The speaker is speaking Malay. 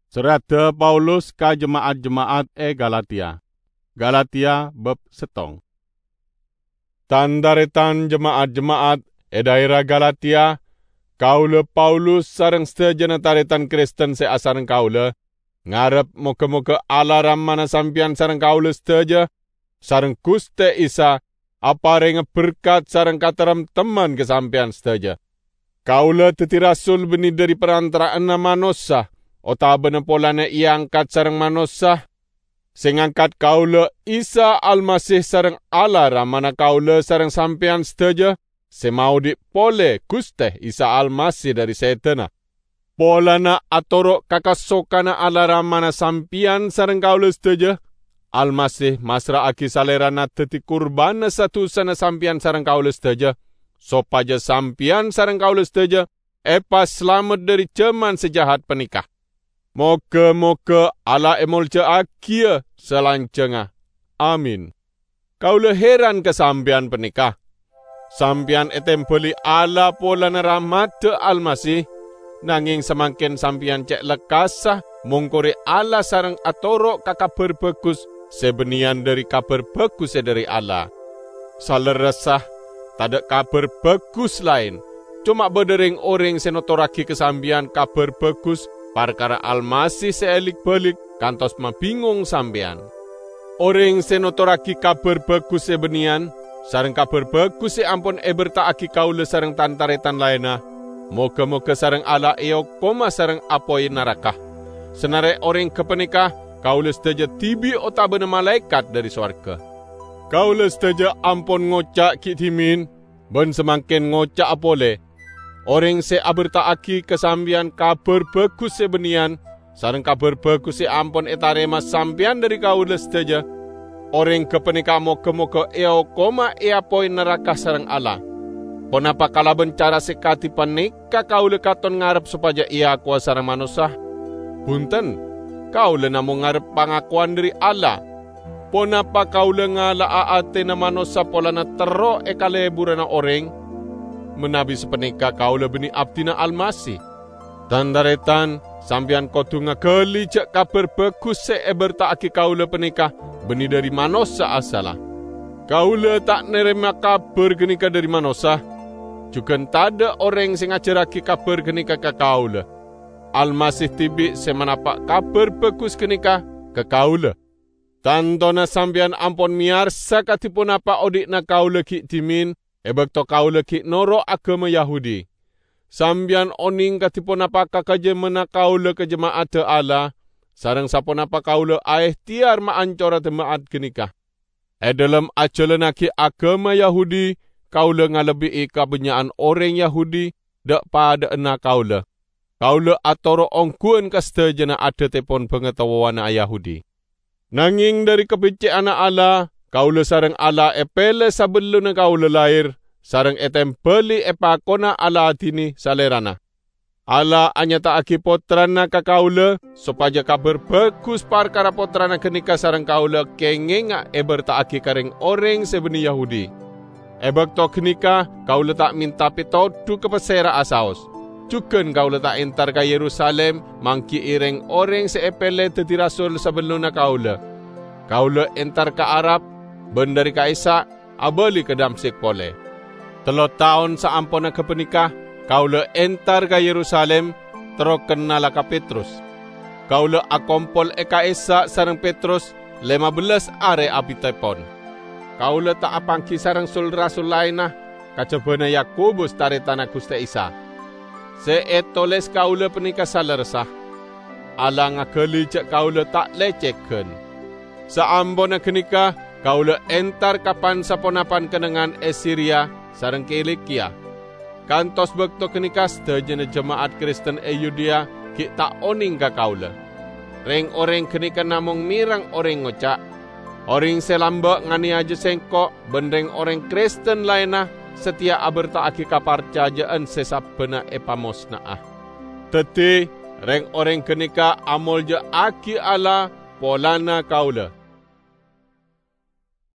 Surat Paulus ka jemaat-jemaat Galatia. Galatia bab 7. Tandaretan jemaat-jemaat daerah Galatia, kaula Paulus sareng sedaya taretan Kristen seasareng kaula, ngarep moga-moga Allah ramana sampian sareng kaula sedaya, sareng Gusti Isa, apareng berkat sareng katerem teman kesampian sedaya. Kaula teti rasul beni dari perantaraan manusia, otabana polana ia angkat sareng manusia, sing angkat kaula Isa Almasih sareng Allah ramana kaula sareng sampean sedaya, semau pole Gusti Isa Almasih dari setana. Polana atoro kakasokana Allah ramana sampian sareng kaula sedaya, Almasih masraaki salerana teti kurbana satu sana sampian sareng kaula sedaya, sopaja sampian sareng kaula sedaya, selamat dari zaman sejahat penikah. Moga-moga Allah emolja akia selancenga. Amin. Kaula heran kesampian penikah. Sampian etempeli Allah polana rahmat Almasih, nanging semakin sampian cek lekasah, mongkore Allah sareng atoro kabar bagus, sebenian dari kabar bagus dari Allah. Saleresah, tada kabar bagus lain, cuma bedering orang senotoraki kesampian kabar bagus, perkara Almasih seelik balik, kantos mabingung sampean. Orang senotoraki kabar bagus sebenian, sareng kabar bagus ampun bertaaki kaula sareng tantaretan lainah, moga-moga sareng Allah koma sareng apoi narakah. Senare orang kepenikah, kaula sedaja tibi otabana malaikat dari swarga. Kaula sedaja ampun ngocak kitimin, ben semakin ngocak apole. Orang se abertaaki kesambian kabar bagus sebenian, sareng kabar bagus ampun etarema sampian dari kaula sedaja. Orang kepenikah moga-moga koma poin neraka sareng Allah. Ponapa kala bencara sekati penikah kaula katon ngarep supaya kuasa sareng manusia? Punten, kaula namung ngarep pangakuan dari Allah. Ponapa kaula ngala aate na manusia polana tero kaleburana orang? Menabi sepenikah kaula beni abdina Almasih. Tandaretan, sampian kotu ngakeli cek kabar bagus bertaaki kaula penikah, beni dari manusia asalah. Kaula tak nerima kabar genika dari manusia, juga tada orang sing ngajaraki kabar genika ke kaula. Almasih tibi semanapak kabar bagus genika ke kaula. Tantona sampian ampun miarsa katipun apa odikna kaula ki timin, ebekto kaula ki noro agama Yahudi. Sambian oning katipun apa kakaje mena kaula ke jemaat Allah, sareng sapon apa kaula tiar maancora jemaat genikah. Dalam ajalanaki agama Yahudi, kaula ngalebi kabenyaan orang Yahudi, dak pada ena kaula. Kaula atoro ongkuen kastajana ada tepon pengetahuan Yahudi. Nanging dari kebicikan Allah, kaula sareng Allah pele sabeluna kaula lahir, sareng etempeli pakona Allah dini salerana. Allah anyataaki potrana ka kaula, supaya kabar bagus perkara potrana kenika sareng kaula kengenga bertaaki kareng orang sebeni Yahudi. Ebekto kenika kaula tak minta pitodu kepesera asaos. Cuken kaula tak entar ka Yerusalem, mangki ireng orang seepele teti rasul sebeluna kaula. Kaula entar ka Arab, bendari ka Isa, abali ke Damsik pole. 3 tahun saampona kepenikah, kaula entar ka Yerusalem, tero kenala ka Petrus. Kaula akompol ka Isa sareng Petrus, 15 are abitepon. Kaula tak apangki sareng rasul lainah, kacabana Yakobus taretana Gusti Isa. Seetoles kaula penikah saleresah. Allah ngakeli cek kaula tak leceken. Saambona kenika, kaula entar kapan saponapan kenengan Syria sareng Kilikia. Kantos bekto kenika sedajana jemaat Kristen Yudea ki tak oning ka kaula. Reng orang kenika namung mirang orang ngocak. Orang selamba ngani aja sengkok, bendeng orang Kristen lainah setia abertaaki kaparcayaan sesabena epamosnaah. Teti, reng orang kenika amolja aki Allah polana kaula.